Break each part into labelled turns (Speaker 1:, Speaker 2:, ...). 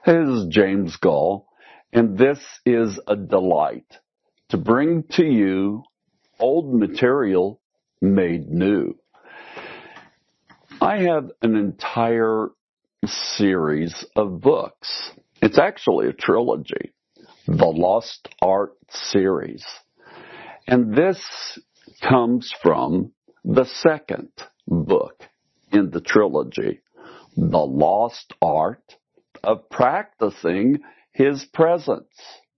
Speaker 1: This is James Gall, and this is a delight to bring to you old material made new. I have an entire series of books. It's actually a trilogy, the Lost Art series. And this comes from the second book in the trilogy, The Lost Art of Practicing His Presence.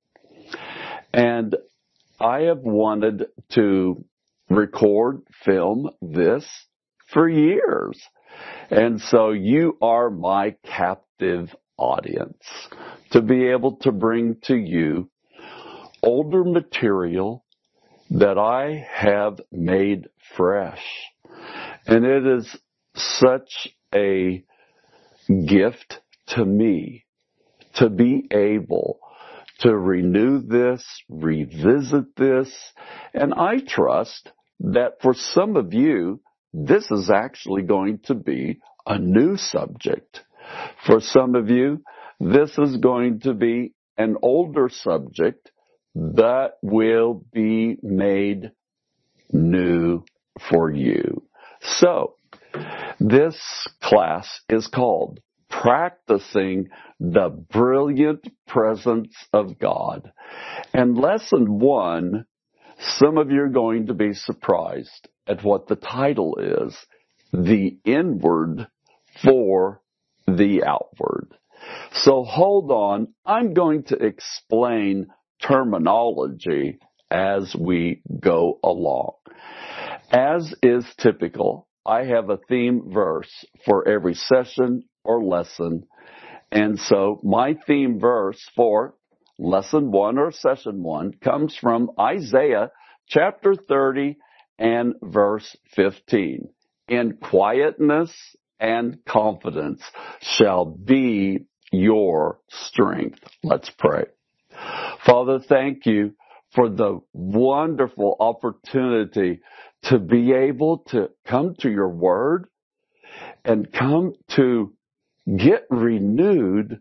Speaker 1: And I have wanted to record, film this for years. And so you are my captive audience to be able to bring to you older material that I have made fresh. And it is such a gift to me to be able to renew this, revisit this, and I trust that for some of you, this is actually going to be a new subject. For some of you, this is going to be an older subject that will be made new for you. So, this class is called Practicing the Brilliant Presence of God. And lesson 1, some of you are going to be surprised at what the title is, The Inward for the Outward. So hold on, I'm going to explain terminology as we go along. As is typical, I have a theme verse for every session or lesson. And so my theme verse for lesson 1 or session 1 comes from Isaiah chapter 30 and verse 15. In quietness and confidence shall be your strength. Let's pray. Father, thank you for the wonderful opportunity to be able to come to your word and come to get renewed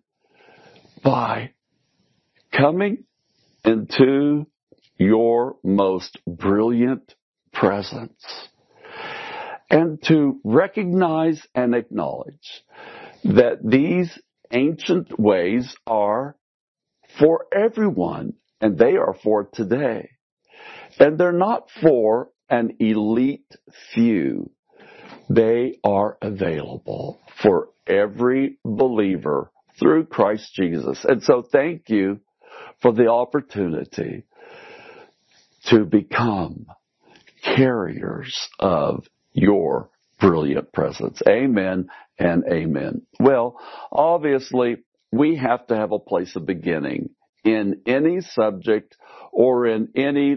Speaker 1: by coming into your most brilliant presence and to recognize and acknowledge that these ancient ways are for everyone and they are for today. And they're not for an elite few. They are available for every believer through Christ Jesus. And so thank you for the opportunity to become carriers of your brilliant presence. Amen and amen. Well, obviously, we have to have a place of beginning in any subject or in any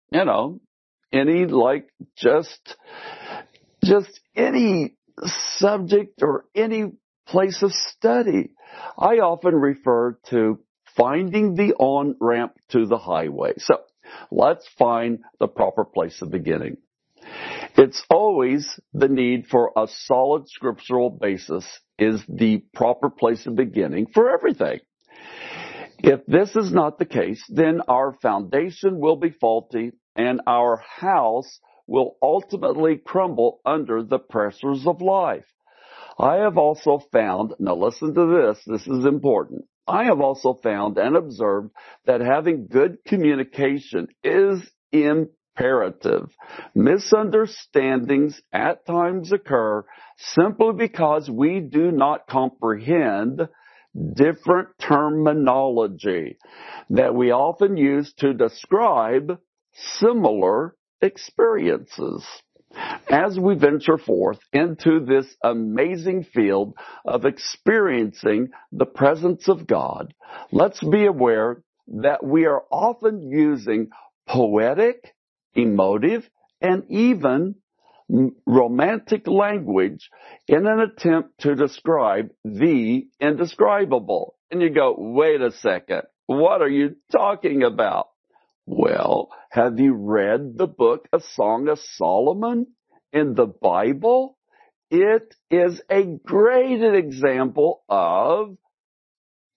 Speaker 1: just any subject or any place of study. I often refer to finding the on-ramp to the highway. So let's find the proper place of beginning. It's always the need for a solid scriptural basis is the proper place of beginning for everything. If this is not the case, then our foundation will be faulty and our house will ultimately crumble under the pressures of life. I have also found, now listen to this is important. I have also found and observed that having good communication is imperative. Misunderstandings at times occur simply because we do not comprehend different terminology that we often use to describe similar experiences. As we venture forth into this amazing field of experiencing the presence of God, let's be aware that we are often using poetic, emotive, and even romantic language in an attempt to describe the indescribable. And you go, wait a second, what are you talking about? Well, have you read the book A Song of Solomon in the Bible? It is a great example of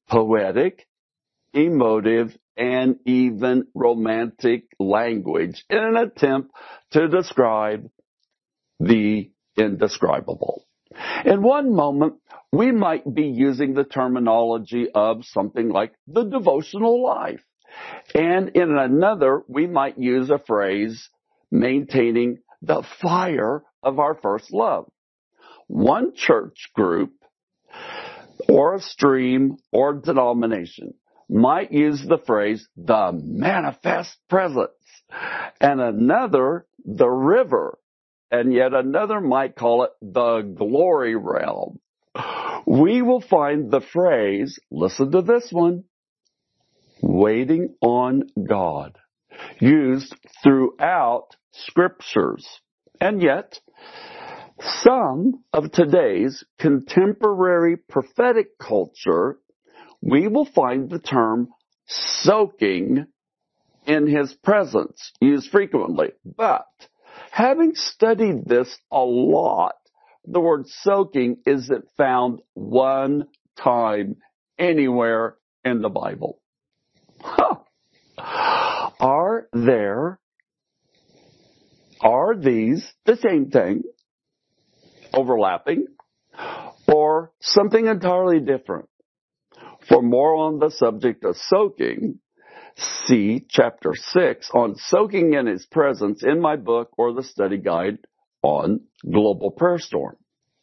Speaker 1: poetic, emotive, and even romantic language in an attempt to describe the indescribable. In one moment, we might be using the terminology of something like the devotional life. And in another, we might use a phrase maintaining the fire of our first love. One church group or a stream or denomination might use the phrase the manifest presence, and another the river, and yet another might call it the glory realm. We will find the phrase, listen to this one, waiting on God, used throughout scriptures. And yet, some of today's contemporary prophetic culture, we will find the term soaking in his presence used frequently. But having studied this a lot, the word soaking isn't found one time anywhere in the Bible. Are these the same thing, overlapping, or something entirely different? For more on the subject of soaking, see chapter 6 on soaking in his presence in my book or the study guide on Global Prayer Storm.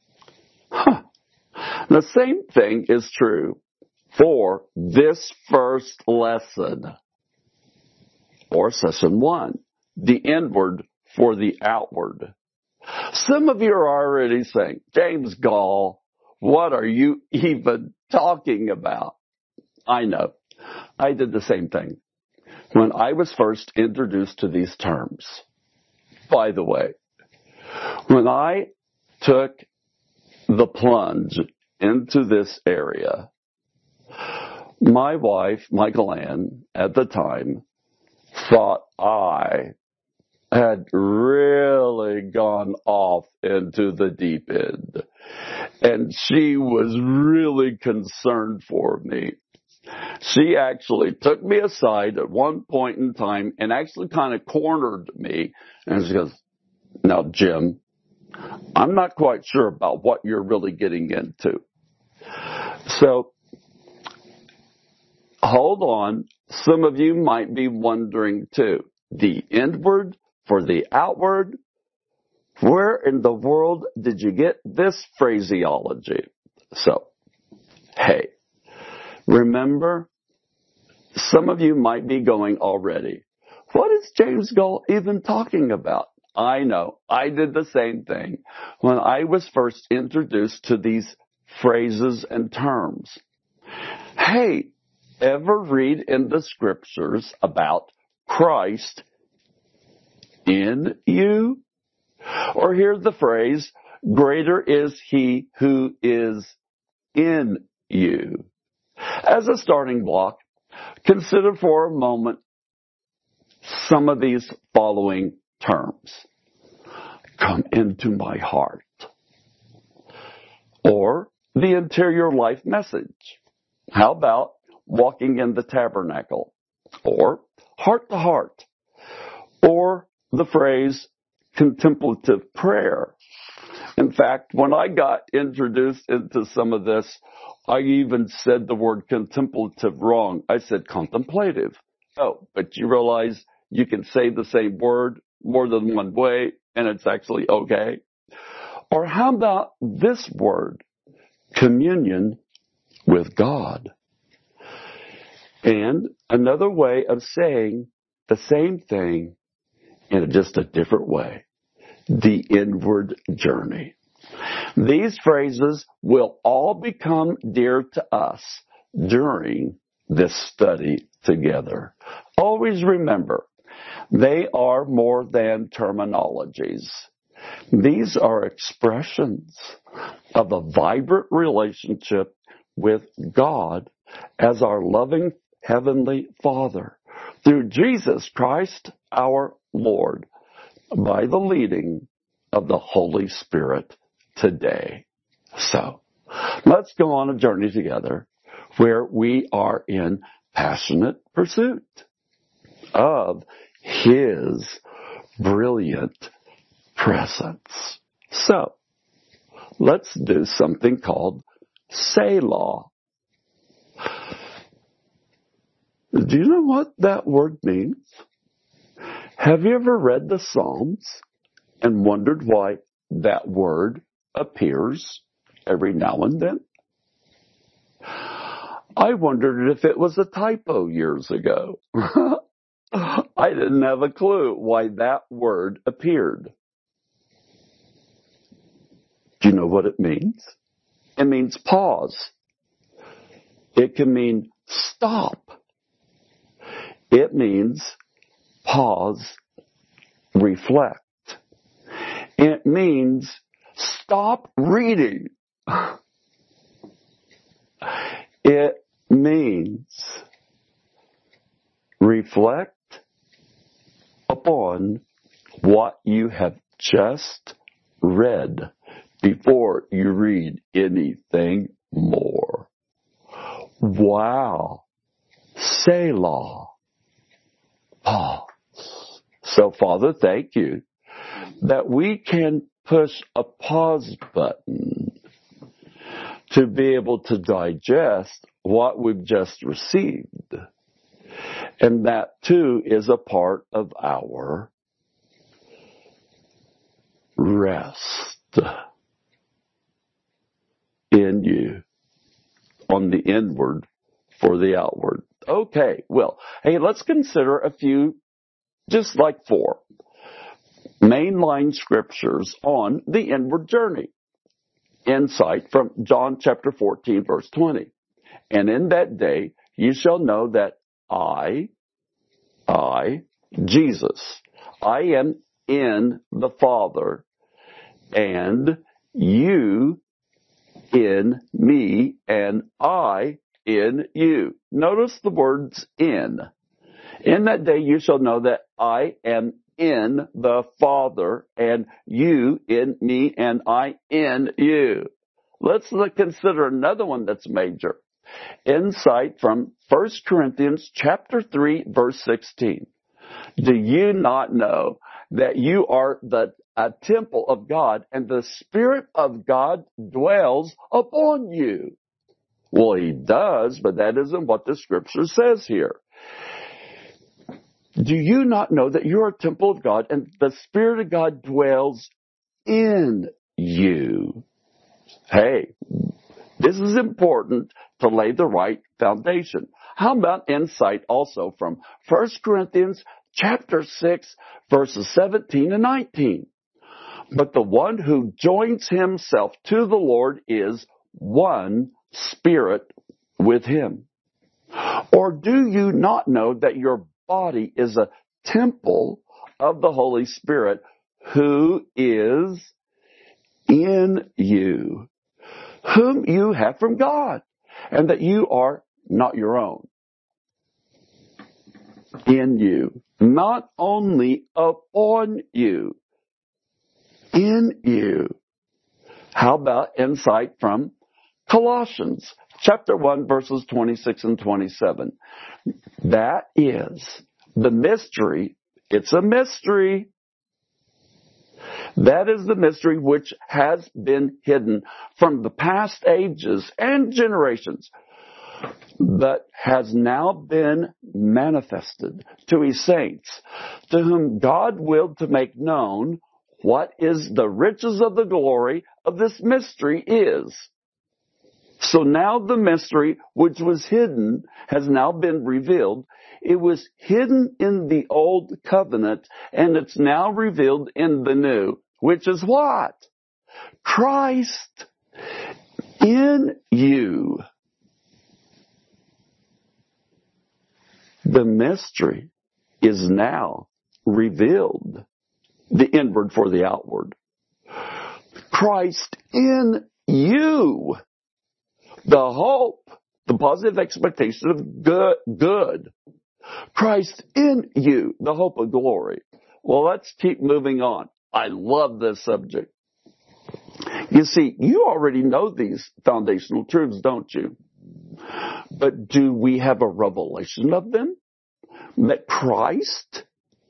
Speaker 1: The same thing is true for this first lesson, or session 1, the inward for the outward. Some of you are already saying, James Gall, what are you even talking about? I know. I did the same thing when I was first introduced to these terms. By the way, when I took the plunge into this area, my wife, Michael Ann, at the time, thought I had really gone off into the deep end. And she was really concerned for me. She actually took me aside at one point in time and actually kind of cornered me. And she goes, now, Jim, I'm not quite sure about what you're really getting into. So, hold on. Some of you might be wondering too. The inward for the outward. Where in the world did you get this phraseology? So, hey, remember, some of you might be going already, what is James Gall even talking about? I know, I did the same thing when I was first introduced to these phrases and terms. Hey, ever read in the scriptures about Christ in you? Or hear the phrase, greater is he who is in you. As a starting block, consider for a moment some of these following terms. Come into my heart. Or the interior life message. How about walking in the tabernacle? Or heart to heart. Or the phrase contemplative prayer. In fact, when I got introduced into some of this, I even said the word contemplative wrong. I said contemplative. Oh, but you realize you can say the same word more than one way, and it's actually okay. Or how about this word, communion with God? And another way of saying the same thing in just a different way. The inward journey. These phrases will all become dear to us during this study together. Always remember, they are more than terminologies. These are expressions of a vibrant relationship with God as our loving Heavenly Father through Jesus Christ our Lord, by the leading of the Holy Spirit today. So, let's go on a journey together where we are in passionate pursuit of His brilliant presence. So, let's do something called Selah. Do you know what that word means? Have you ever read the Psalms and wondered why that word appears every now and then? I wondered if it was a typo years ago. I didn't have a clue why that word appeared. Do you know what it means? It means pause. It can mean stop. It means pause, reflect. It means stop reading. It means reflect upon what you have just read before you read anything more. Wow. Selah. Pause. So, Father, thank you that we can push a pause button to be able to digest what we've just received. And that, too, is a part of our rest in you on the inward for the outward. Okay, well, hey, let's consider a few, just like 4 mainline scriptures on the inward journey. Insight from John chapter 14, verse 20. And in that day you shall know that I, Jesus, I am in the Father, and you in me, and I in you. Notice the words in. In that day you shall know that I am in the Father, and you in me, and I in you. Let's consider another one that's major. Insight from 1 Corinthians chapter 3, verse 16. Do you not know that you are a temple of God, and the Spirit of God dwells upon you? Well, He does, but that isn't what the scripture says here. Do you not know that you are a temple of God, and the Spirit of God dwells in you? Hey, this is important to lay the right foundation. How about insight also from 1 Corinthians chapter 6, verses 17 and 19? But the one who joins himself to the Lord is one spirit with Him. Or do you not know that your body is a temple of the Holy Spirit who is in you, whom you have from God, and that you are not your own? In you. Not only upon you. In you. How about insight from Colossians chapter 1, verses 26 and 27? That is the mystery. It's a mystery. That is the mystery which has been hidden from the past ages and generations, but has now been manifested to His saints, to whom God willed to make known what is the riches of the glory of this mystery is. So now the mystery which was hidden has now been revealed. It was hidden in the old covenant, and it's now revealed in the new, which is what? Christ in you. The mystery is now revealed. The inward for the outward. Christ in you. The hope, the positive expectation of good. Christ in you, the hope of glory. Well, let's keep moving on. I love this subject. You see, you already know these foundational truths, don't you? But do we have a revelation of them? That Christ,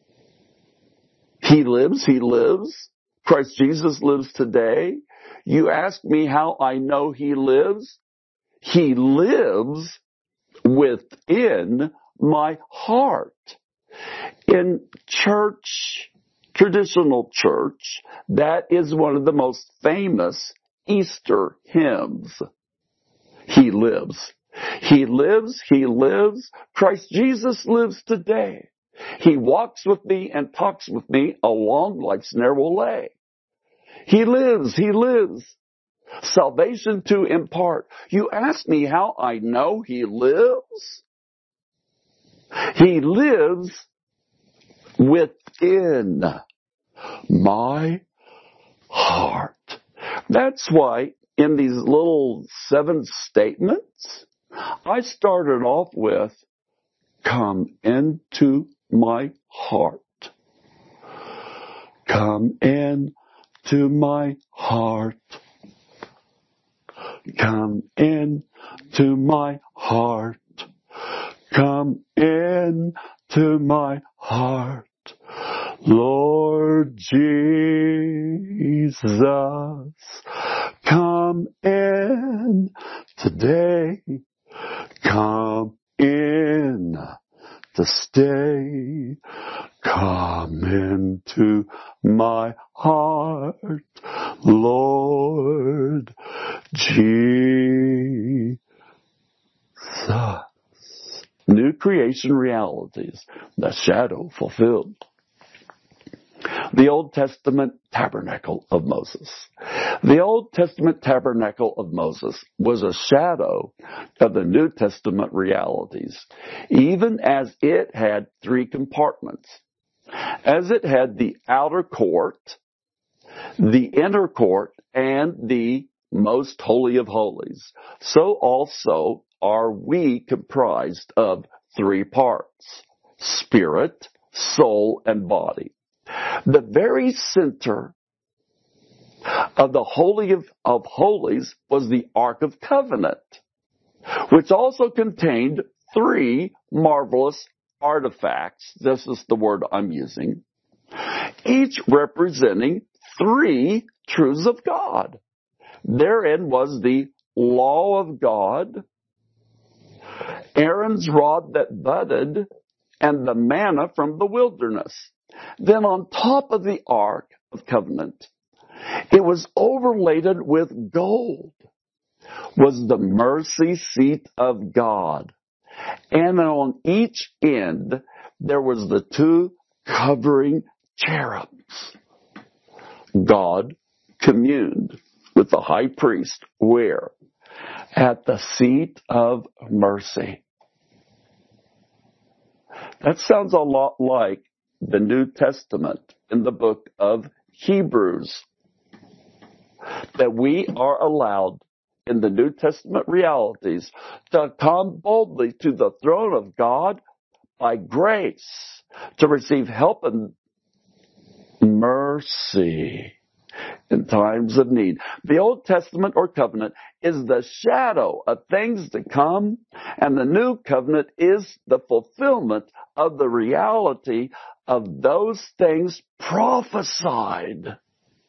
Speaker 1: He lives. Christ Jesus lives today. You ask me how I know He lives. He lives within my heart. In church, traditional church, that is one of the most famous Easter hymns. He lives. He lives. He lives. Christ Jesus lives today. He walks with me and talks with me along life's narrow way. He lives. He lives. Salvation to impart. You ask me how I know He lives? He lives within my heart. That's why in these little 7 statements, I started off with, come into my heart. Come into my heart. Come into my heart. Come into my heart. Lord Jesus, come in today. Come in to stay. Come into my heart, Lord Jesus. New creation realities, the shadow fulfilled. The Old Testament tabernacle of Moses. The Old Testament tabernacle of Moses was a shadow of the New Testament realities, even as it had 3 compartments. As it had the outer court, the inner court, and the most holy of holies, so also are we comprised of 3 parts: spirit, soul, and body. The very center of the Holy of Holies was the Ark of Covenant, which also contained 3 marvelous artifacts. This is the word I'm using. Each representing 3 truths of God. Therein was the law of God, Aaron's rod that budded, and the manna from the wilderness. Then on top of the Ark of Covenant, it was overlaid with gold, was the mercy seat of God. And on each end, there was the 2 covering cherubs. God communed with the high priest where? At the seat of mercy. That sounds a lot like the New Testament in the book of Hebrews. That we are allowed in the New Testament realities to come boldly to the throne of God by grace to receive help and mercy in times of need. The Old Testament or covenant is the shadow of things to come, and the new covenant is the fulfillment of the reality of those things prophesied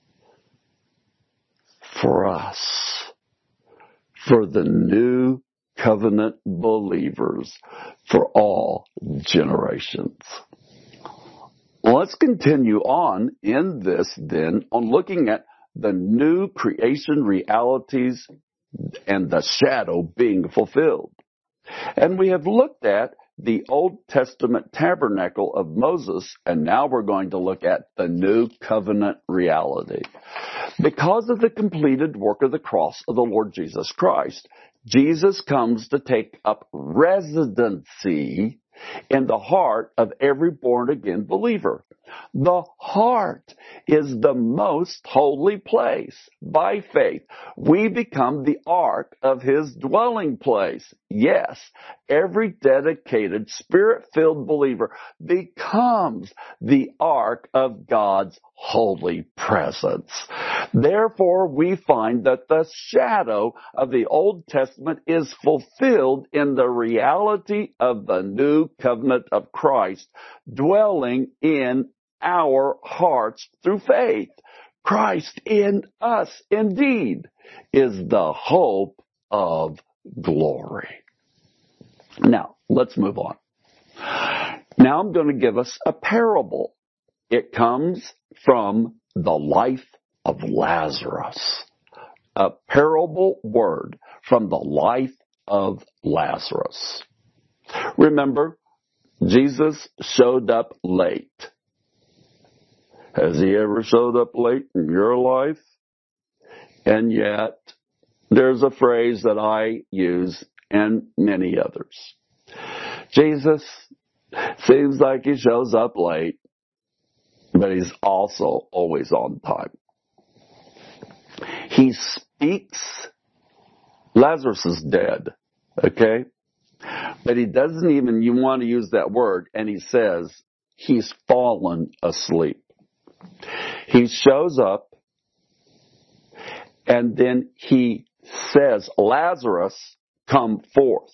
Speaker 1: for us, for the new covenant believers, for all generations. Let's continue on in this then on looking at the new creation realities and the shadow being fulfilled. And we have looked at the Old Testament tabernacle of Moses, and now we're going to look at the new covenant reality. Because of the completed work of the cross of the Lord Jesus Christ, Jesus comes to take up residency in the heart of every born-again believer. The heart is the most holy place. By faith, we become the ark of His dwelling place. Yes, every dedicated, Spirit-filled believer becomes the ark of God's holy presence. Therefore, we find that the shadow of the Old Testament is fulfilled in the reality of the new covenant of Christ dwelling in our hearts through faith. Christ in us, indeed, is the hope of glory. Now, let's move on. Now I'm going to give us a parable. It comes from the life of Lazarus. A parable word from the life of Lazarus. Remember, Jesus showed up late. Has he ever showed up late in your life? And yet, there's a phrase that I use and many others. Jesus seems like he shows up late, but he's also always on time. He speaks. Lazarus is dead, okay? But he doesn't even, you want to use that word, and he says he's fallen asleep. He shows up, and then he says, Lazarus, come forth.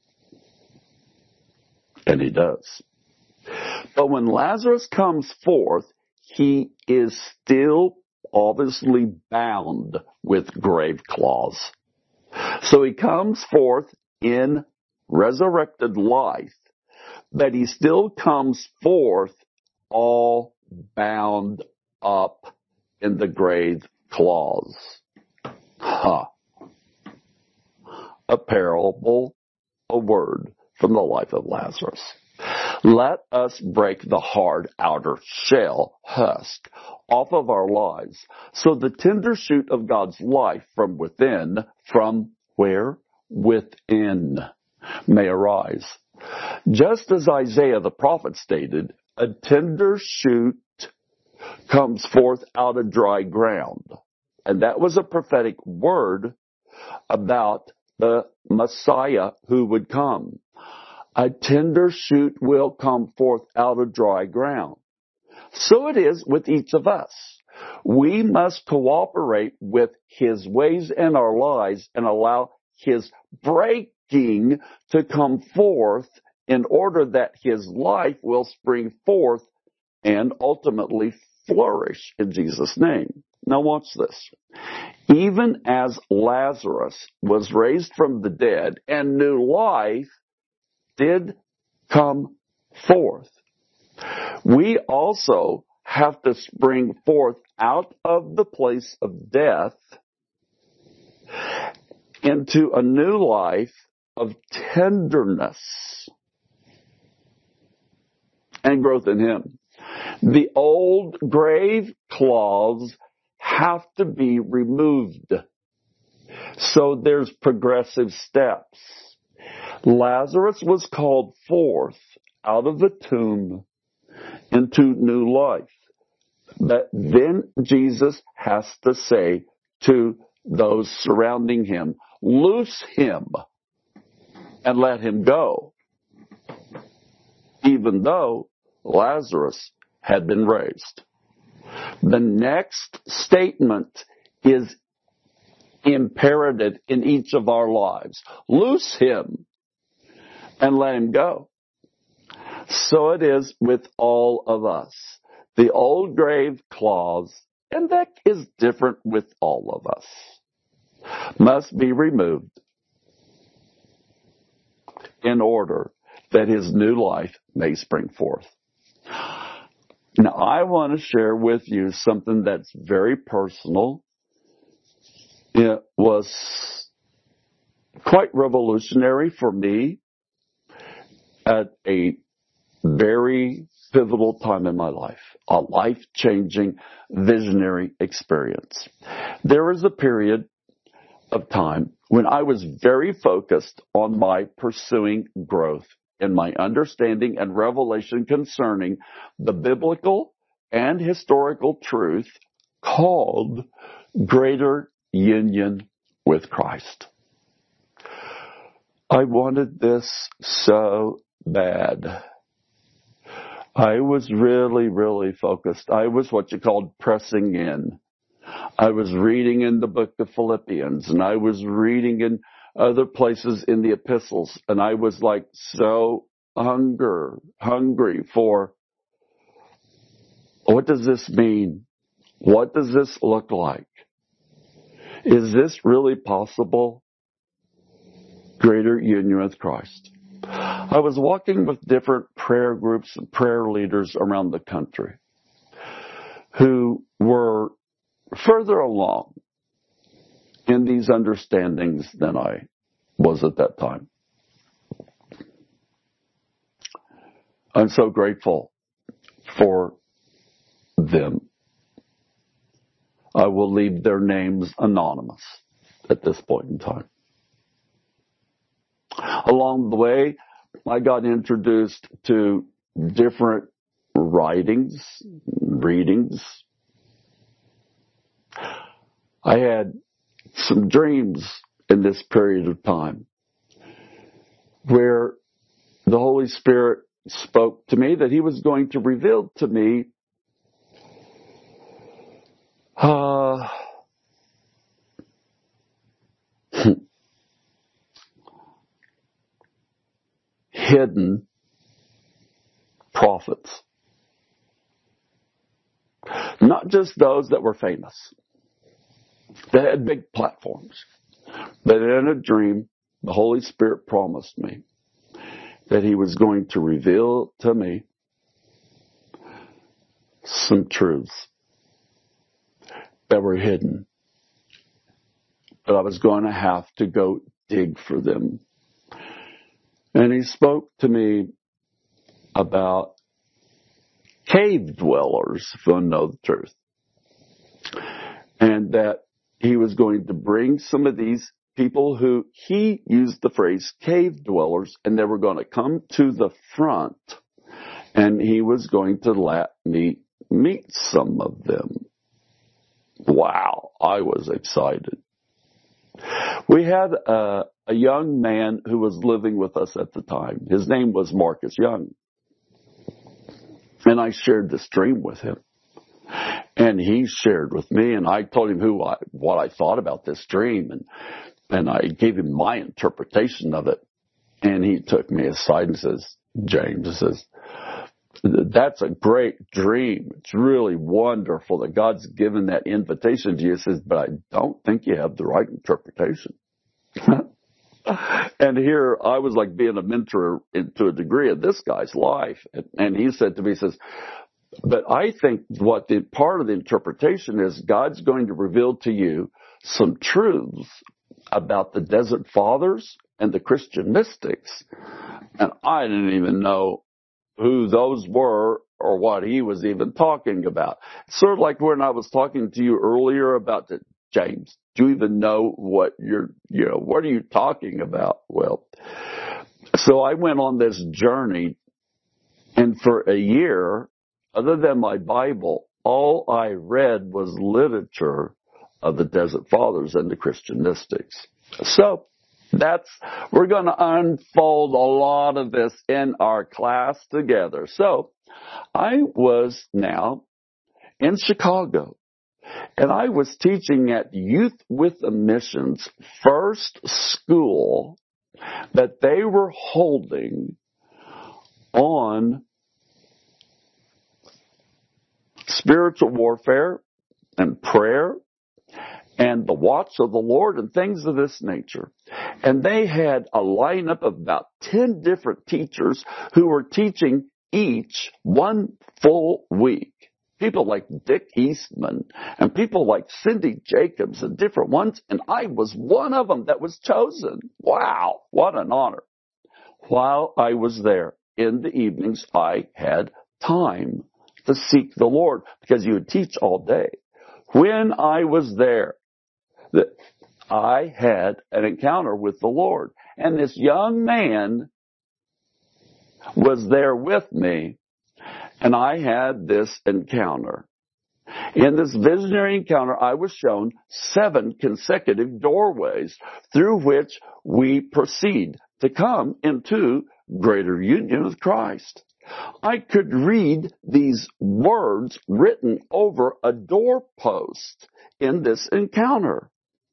Speaker 1: And he does. But when Lazarus comes forth, he is still obviously bound with grave claws. So he comes forth in resurrected life, but he still comes forth all bound up in the grave claws. A parable, a word from the life of Lazarus. Let us break the hard outer shell, husk, off of our lives, so the tender shoot of God's life from within, from where? Within, may arise. Just as Isaiah the prophet stated, a tender shoot comes forth out of dry ground. And that was a prophetic word about the Messiah who would come. A tender shoot will come forth out of dry ground. So it is with each of us. We must cooperate with his ways in our lives and allow his breaking to come forth in order that his life will spring forth and ultimately flourish in Jesus' name. Now watch this. Even as Lazarus was raised from the dead and new life did come forth, we also have to spring forth out of the place of death into a new life of tenderness and growth in him. The old grave claws have to be removed. So there's progressive steps. Lazarus was called forth out of the tomb into new life. But then Jesus has to say to those surrounding him, loose him and let him go, even though Lazarus had been raised. The next statement is imperative in each of our lives. Loose him and let him go. So it is with all of us. The old grave claws, and that is different with all of us, must be removed in order that his new life may spring forth. Now, I want to share with you something that's very personal. It was quite revolutionary for me at a very pivotal time in my life, a life-changing, visionary experience. There was a period of time when I was very focused on my pursuing growth in my understanding and revelation concerning the biblical and historical truth called greater union with Christ. I wanted this so bad. I was really, really focused. I was what you called pressing in. I was reading in the book of Philippians, and I was reading in other places in the epistles, and I was like so hungry for, what does this mean? What does this look like? Is this really possible? Greater union with Christ. I was walking with different prayer groups and prayer leaders around the country who were further along in these understandings than I was at that time. I'm so grateful for them. I will leave their names anonymous at this point in time. Along the way, I got introduced to different readings. I had some dreams in this period of time where the Holy Spirit spoke to me that He was going to reveal to me hidden prophets. Not just those that were famous. They had big platforms. But in a dream, the Holy Spirit promised me that He was going to reveal to me some truths that were hidden. But I was going to have to go dig for them. And He spoke to me about cave dwellers, if you want to know the truth. And that He was going to bring some of these people who He used the phrase cave dwellers, and they were going to come to the front, and He was going to let me meet some of them. Wow, I was excited. We had a young man who was living with us at the time. His name was Marcus Young. And I shared this dream with him. And he shared with me, and I told him what I thought about this dream, and I gave him my interpretation of it. And he took me aside and says, James, that's a great dream. It's really wonderful that God's given that invitation to you. He says, but I don't think you have the right interpretation. And here I was like being a mentor to a degree of this guy's life. And he said to me, he says, but I think what the part of the interpretation is, God's going to reveal to you some truths about the Desert Fathers and the Christian mystics. And I didn't even know who those were or what he was even talking about. Sort of like when I was talking to you earlier about James, do you even know what what are you talking about? Well, so I went on this journey, and for a year, other than my Bible, all I read was literature of the Desert Fathers and the Christian mystics. So we're going to unfold a lot of this in our class together. So I was now in Chicago, and I was teaching at Youth with a Mission's first school that they were holding on spiritual warfare and prayer and the watch of the Lord and things of this nature. And they had a lineup of about 10 different teachers who were teaching each one full week. People like Dick Eastman and people like Cindy Jacobs and different ones. And I was one of them that was chosen. Wow, what an honor. While I was there in the evenings, I had time to seek the Lord because you would teach all day. When I was there, I had an encounter with the Lord. And this young man was there with me, and I had this encounter. In this visionary encounter, I was shown 7 consecutive doorways through which we proceed to come into greater union with Christ. I could read these words written over a doorpost in this encounter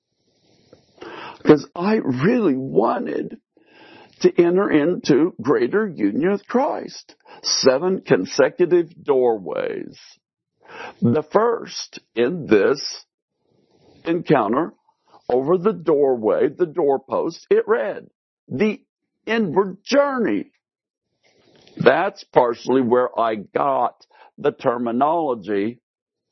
Speaker 1: because I really wanted to enter into greater union with Christ. 7 consecutive doorways. The first in this encounter, over the doorway, the doorpost, it read, the inward journey. That's partially where I got the terminology,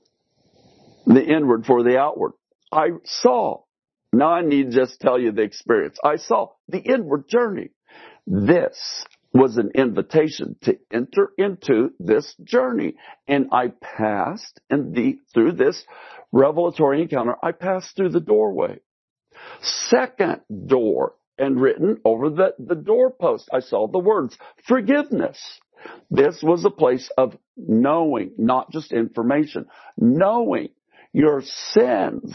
Speaker 1: the inward for the outward. I saw. Now I need to just tell you the experience. I saw the inward journey. This was an invitation to enter into this journey. And I passed through this revelatory encounter, I passed through the doorway. Second door, and written over the doorpost, I saw the words, forgiveness. This was a place of knowing, not just information. Knowing your sins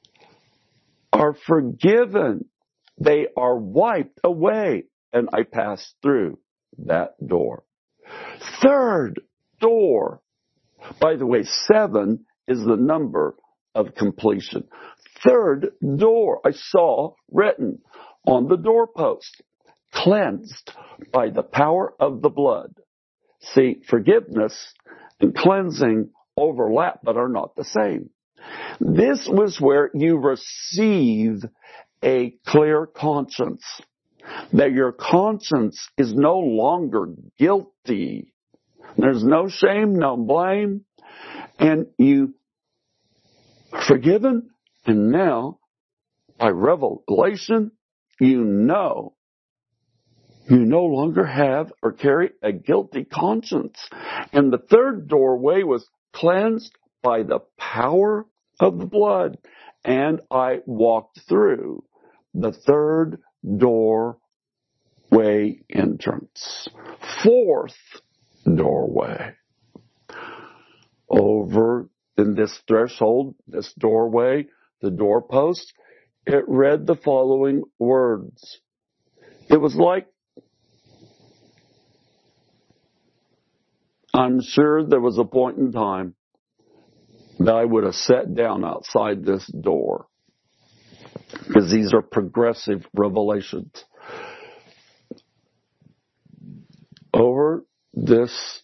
Speaker 1: are forgiven. They are wiped away. And I passed through that door. Third door. By the way, 7 is the number of completion. Third door I saw written on the doorpost, cleansed by the power of the blood. See, forgiveness and cleansing overlap but are not the same. This was where you receive a clear conscience, that your conscience is no longer guilty. There's no shame, no blame, and you are forgiven, and now, by revelation, you no longer have or carry a guilty conscience. And the third doorway was cleansed by the power of the blood. And I walked through the third doorway entrance. Fourth doorway. Over in this threshold, this doorway, the doorpost, it read the following words. It was like, I'm sure there was a point in time that I would have sat down outside this door, because these are progressive revelations. Over this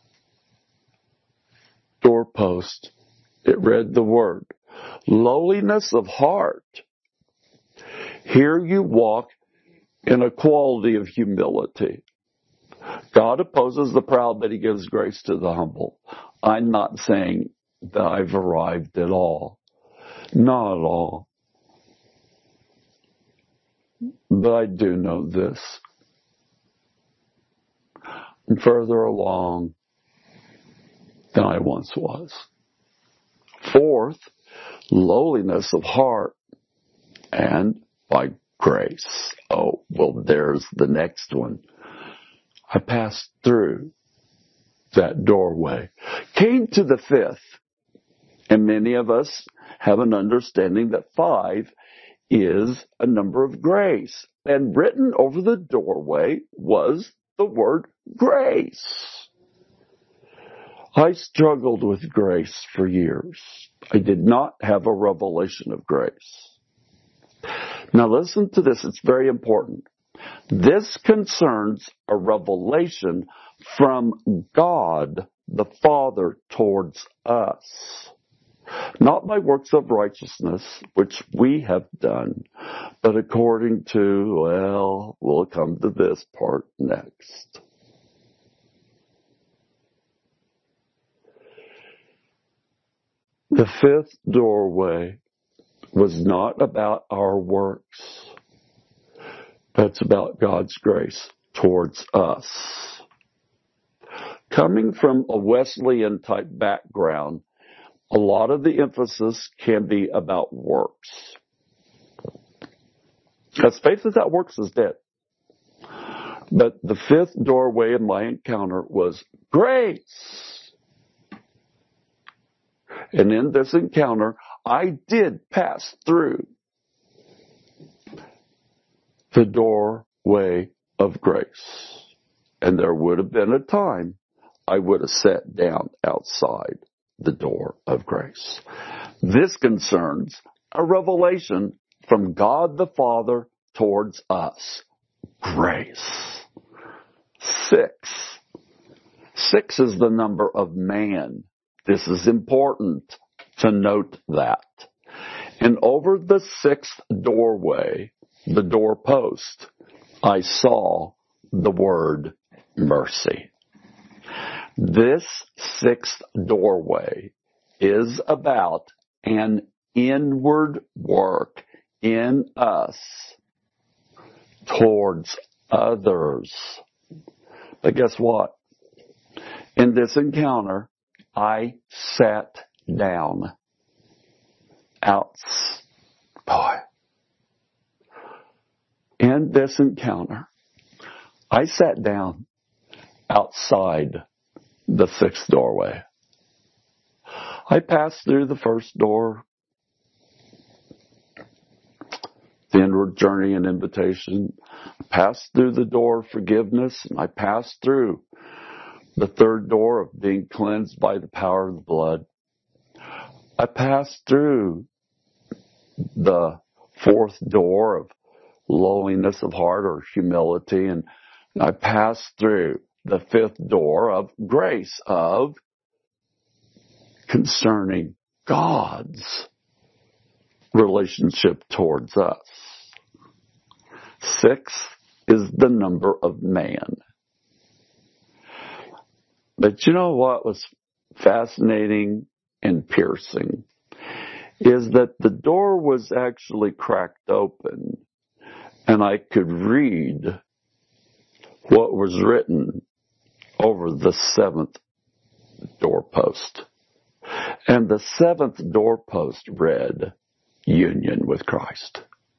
Speaker 1: doorpost, it read the word, lowliness of heart. Here you walk in a quality of humility. God opposes the proud, but He gives grace to the humble. I'm not saying that I've arrived at all. Not at all. But I do know this. I'm further along than I once was. Fourth, lowliness of heart and by grace. Oh, well, there's the next one. I passed through that doorway, came to the fifth, and many of us have an understanding that 5 is a number of grace. And written over the doorway was the word grace. I struggled with grace for years. I did not have a revelation of grace. Now listen to this, it's very important. This concerns a revelation from God the Father towards us. Not by works of righteousness, which we have done, but according to, well, we'll come to this part next. The fifth doorway was not about our works, but it's about God's grace towards us. Coming from a Wesleyan type background, a lot of the emphasis can be about works. Because faith without works is dead. But the fifth doorway in my encounter was grace. And in this encounter, I did pass through the door way of grace. And there would have been a time I would have sat down outside the door of grace. This concerns a revelation from God the Father towards us. Grace. 6. 6 is the number of man. This is important to note that. And over the 6th doorway, the doorpost, I saw the word mercy. This 6th doorway is about an inward work in us towards others. But guess what? In this encounter, I sat down. In this encounter, I sat down outside the 6th doorway. I passed through the first door, the inward journey and invitation. I passed through the door of forgiveness, and I passed through the 3rd door of being cleansed by the power of the blood. I passed through the 4th door of lowliness of heart or humility, and I passed through the 5th door of grace, of concerning God's relationship towards us. 6 is the number of man. But you know what was fascinating and piercing is that the door was actually cracked open, and I could read what was written over the 7th doorpost. And the 7th doorpost read, union with Christ.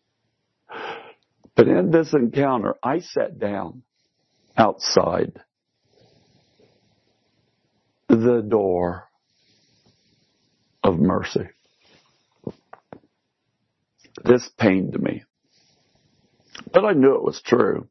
Speaker 1: But in this encounter, I sat down outside the door of mercy. This pained me, but I knew it was true.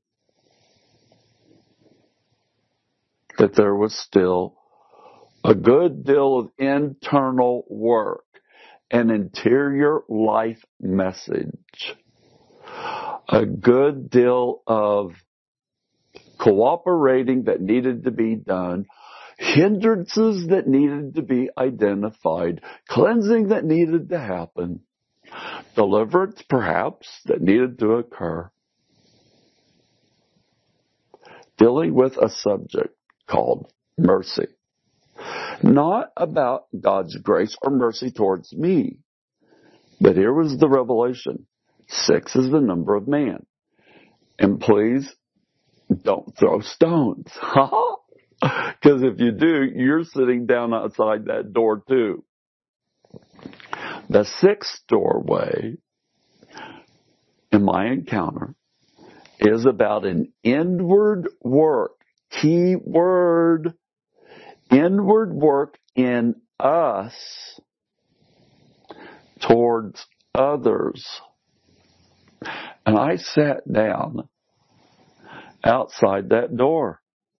Speaker 1: That there was still a good deal of internal work, an interior life message, a good deal of cooperating that needed to be done, hindrances that needed to be identified, cleansing that needed to happen, deliverance perhaps that needed to occur, dealing with a subject called mercy. Not about God's grace or mercy towards me. But here was the revelation. 6 is the number of man. And please don't throw stones. Because if you do, you're sitting down outside that door too. The 6th doorway in my encounter is about an inward work. Key word. Inward work in us towards others. And I sat down outside that door.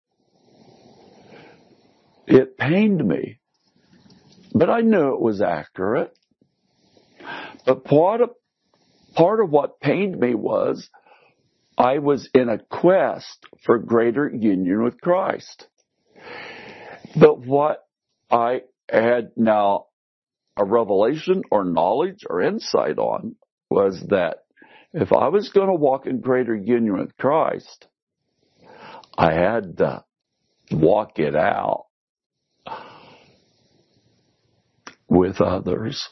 Speaker 1: It pained me, but I knew it was accurate. But part of what pained me was I was in a quest for greater union with Christ. But what I had now a revelation or knowledge or insight on was that if I was going to walk in greater union with Christ, I had to walk it out with others.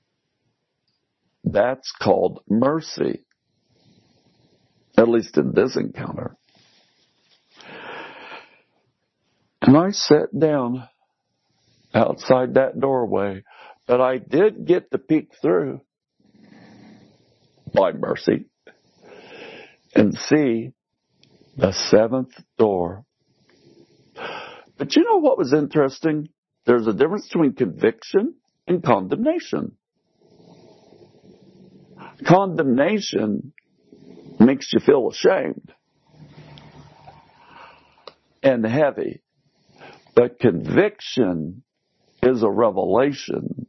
Speaker 1: That's called mercy, at least in this encounter. And I sat down outside that doorway, but I did get to peek through by mercy and see the 7th door. But you know what was interesting? There's a difference between conviction and condemnation. Condemnation makes you feel ashamed. and heavy. But conviction is a revelation.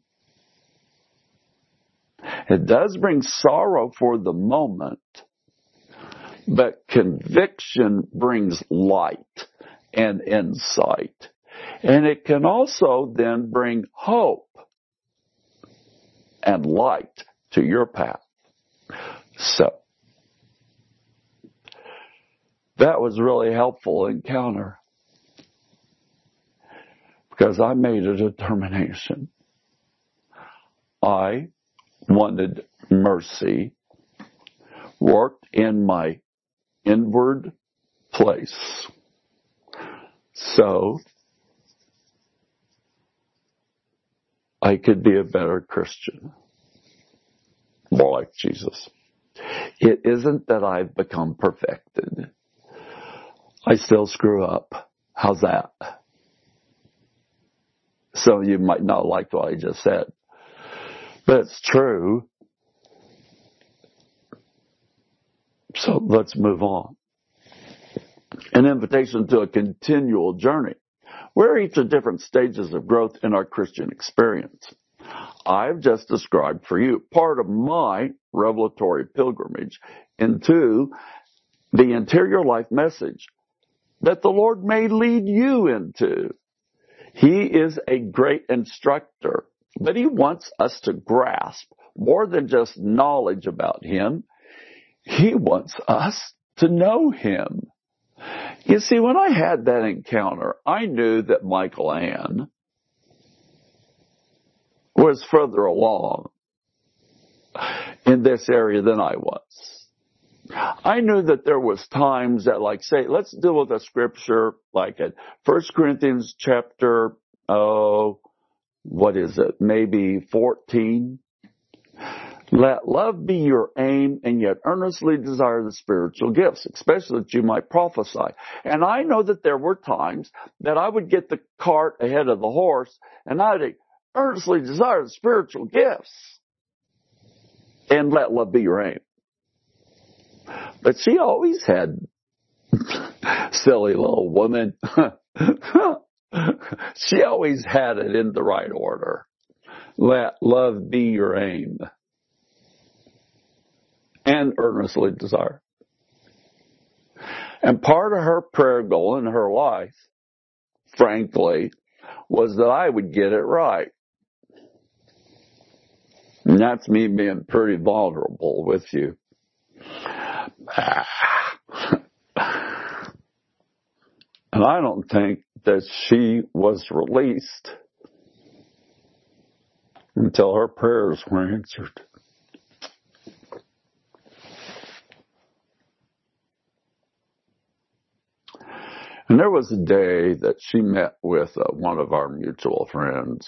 Speaker 1: It does bring sorrow for the moment, but conviction brings light and insight. And it can also then bring hope and light to your path. So, that was really helpful encounter, because I made a determination. I wanted mercy worked in my inward place, so I could be a better Christian, more like Jesus. It isn't that I've become perfected. I still screw up. How's that? Some of you might not like what I just said, but it's true. So let's move on. An invitation to a continual journey. We're each at different stages of growth in our Christian experience. I've just described for you part of my revelatory pilgrimage into the interior life message that the Lord may lead you into. He is a great instructor, but He wants us to grasp more than just knowledge about Him. He wants us to know Him. You see, when I had that encounter, I knew that Michael Ann was further along in this area than I was. I knew that there was times that, like, say, let's deal with a scripture like at 1 Corinthians chapter, maybe 14. Let love be your aim, and yet earnestly desire the spiritual gifts, especially that you might prophesy. And I know that there were times that I would get the cart ahead of the horse, and I'd earnestly desire the spiritual gifts, and let love be your aim. But she always had, silly little woman, she always had it in the right order. Let love be your aim, and earnestly desire. And part of her prayer goal in her life, frankly, was that I would get it right. And that's me being pretty vulnerable with you. And I don't think that she was released until her prayers were answered. And there was a day that she met with one of our mutual friends,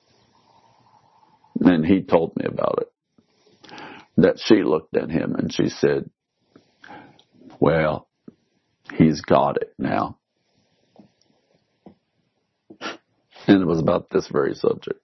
Speaker 1: and he told me about it, that she looked at him and she said, well, he's got it now. And it was about this very subject.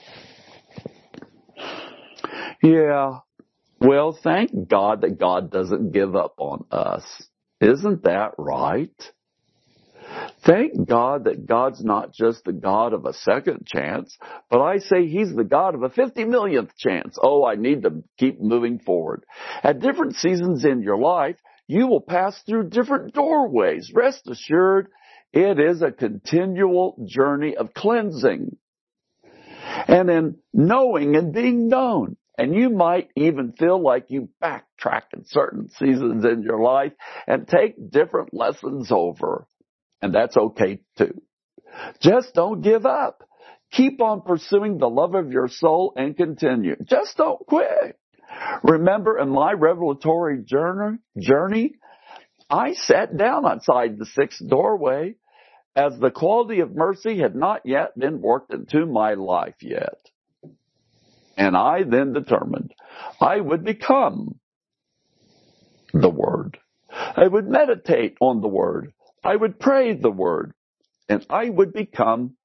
Speaker 1: Yeah, well, thank God that God doesn't give up on us. Isn't that right? Thank God that God's not just the God of a second chance, but I say He's the God of a 50 millionth chance. Oh, I need to keep moving forward. At different seasons in your life, you will pass through different doorways. Rest assured, it is a continual journey of cleansing and in knowing and being known. And you might even feel like you backtrack in certain seasons in your life and take different lessons over. And that's okay too. Just don't give up. Keep on pursuing the love of your soul and continue. Just don't quit. Remember, in my revelatory journey, I sat down outside the sixth doorway as the quality of mercy had not yet been worked into my life yet. And I then determined I would become the Word. I would meditate on the Word. I would pray the Word, and I would become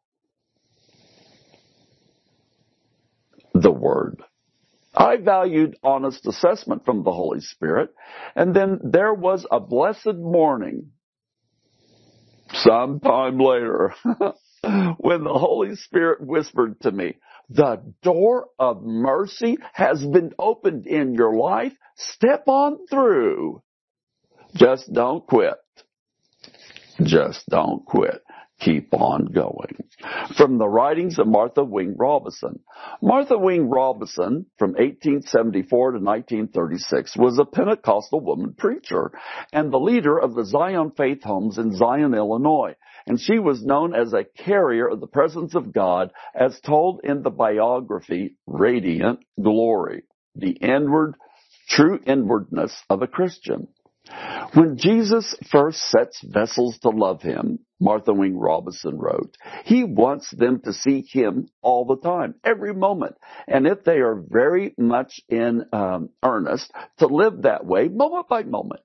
Speaker 1: the Word. I valued honest assessment from the Holy Spirit, and then there was a blessed morning Sometime later, when the Holy Spirit whispered to me, the door of mercy has been opened in your life. Step on through. Just don't quit. Just don't quit. Keep on going. From the writings of Martha Wing Robinson. Martha Wing Robinson, from 1874 to 1936, was a Pentecostal woman preacher and the leader of the Zion Faith Homes in Zion, Illinois. And she was known as a carrier of the presence of God, as told in the biography, Radiant Glory, the true inwardness of a Christian. When Jesus first sets vessels to love him, Martha Wing Robinson wrote, he wants them to see him all the time, every moment. And if they are very much in earnest, to live that way moment by moment.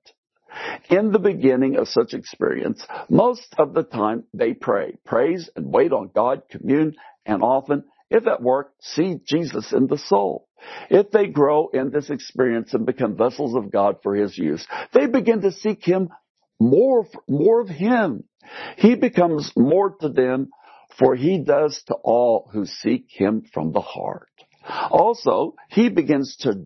Speaker 1: In the beginning of such experience, most of the time they pray, praise and wait on God, commune, and often, if at work, see Jesus in the soul. If they grow in this experience and become vessels of God for his use, they begin to seek him more of him. He becomes more to them, for he does to all who seek him from the heart. Also, he begins to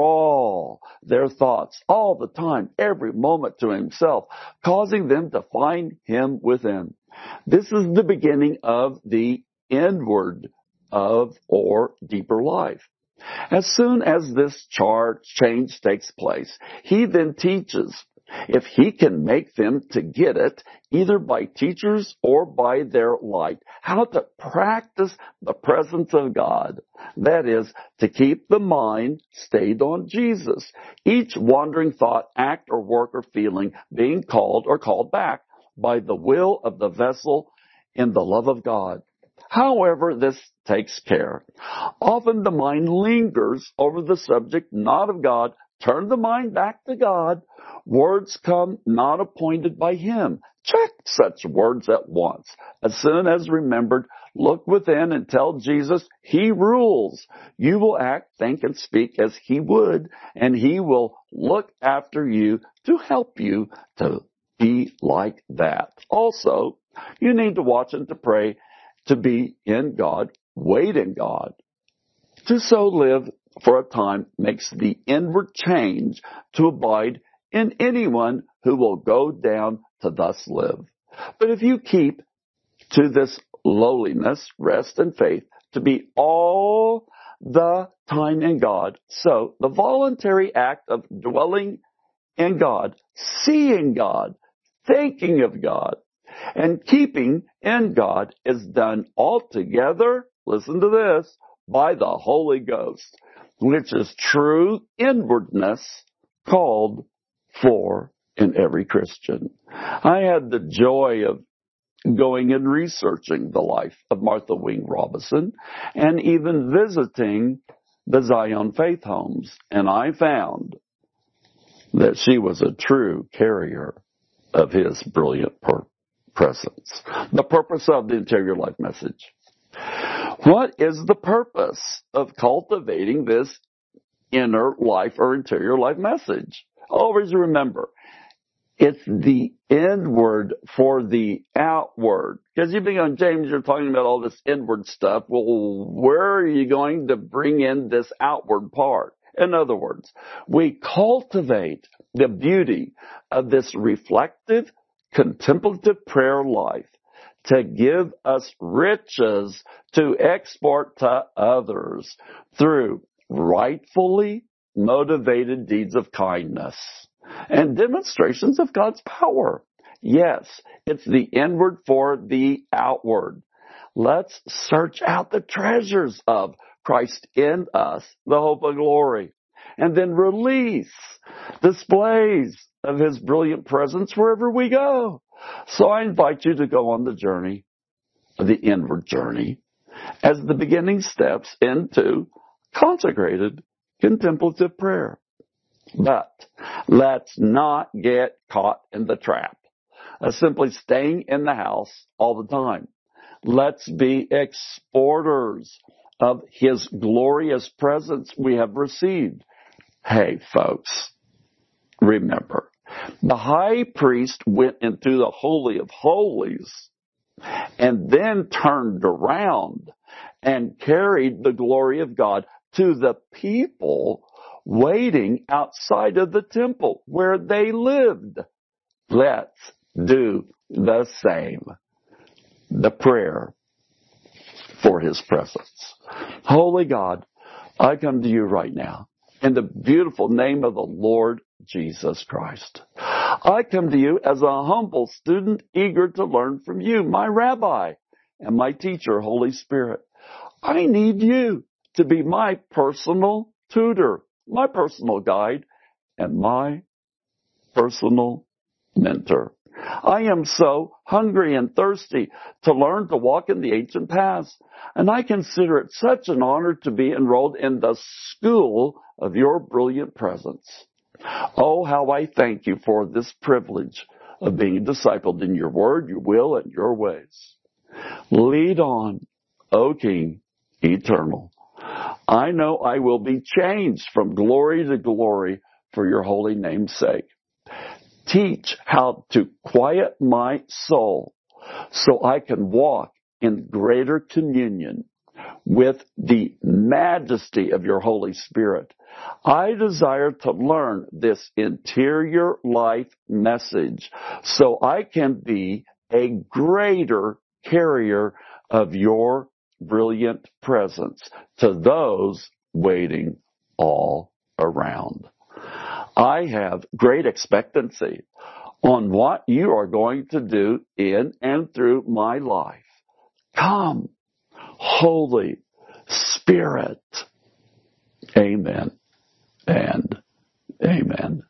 Speaker 1: draw their thoughts all the time, every moment to himself, causing them to find him within. This is the beginning of the inward of or deeper life. As soon as this change takes place, he then teaches. If he can make them to get it, either by teachers or by their light, how to practice the presence of God. That is, to keep the mind stayed on Jesus. Each wandering thought, act, or work or feeling being called or called back by the will of the vessel in the love of God. However, this takes care. Often the mind lingers over the subject not of God. Turn the mind back to God. Words come not appointed by him. Check such words at once. As soon as remembered, look within and tell Jesus he rules. You will act, think, and speak as he would, and he will look after you to help you to be like that. Also, you need to watch and to pray, to be in God, wait in God. To so live for a time makes the inward change to abide in anyone who will go down to thus live. But if you keep to this lowliness, rest, and faith, to be all the time in God, so the voluntary act of dwelling in God, seeing God, thinking of God, and keeping in God is done altogether, listen to this, by the Holy Ghost, which is true inwardness called for in every Christian. I had the joy of going and researching the life of Martha Wing Robinson and even visiting the Zion Faith Homes, and I found that she was a true carrier of his brilliant presence. The purpose of the Interior Life Message. What is the purpose of cultivating this inner life or interior life message? Always remember, it's the inward for the outward. Because you've been on James, you're talking about all this inward stuff. Well, where are you going to bring in this outward part? In other words, we cultivate the beauty of this reflective, contemplative prayer life to give us riches to export to others through rightfully motivated deeds of kindness and demonstrations of God's power. Yes, it's the inward for the outward. Let's search out the treasures of Christ in us, the hope of glory, and then release displays of his brilliant presence wherever we go. So I invite you to go on the journey, the inward journey, as the beginning steps into consecrated contemplative prayer. But let's not get caught in the trap of simply staying in the house all the time. Let's be exporters of his glorious presence we have received. Hey, folks, remember, The high priest went into the Holy of Holies and then turned around and carried the glory of God to the people waiting outside of the temple where they lived. Let's do the same. The prayer for His presence. Holy God, I come to you right now in the beautiful name of the Lord Jesus Christ. I come to you as a humble student eager to learn from you, my rabbi and my teacher, Holy Spirit. I need you to be my personal tutor, my personal guide, and my personal mentor. I am so hungry and thirsty to learn to walk in the ancient paths, and I consider it such an honor to be enrolled in the school of your brilliant presence. Oh, how I thank you for this privilege of being discipled in your word, your will, and your ways. Lead on, O King, eternal. I know I will be changed from glory to glory for your holy name's sake. Teach how to quiet my soul so I can walk in greater communion with the majesty of your Holy Spirit. I desire to learn this interior life message so I can be a greater carrier of your brilliant presence to those waiting all around. I have great expectancy on what you are going to do in and through my life. Come, Holy Spirit. Amen and amen.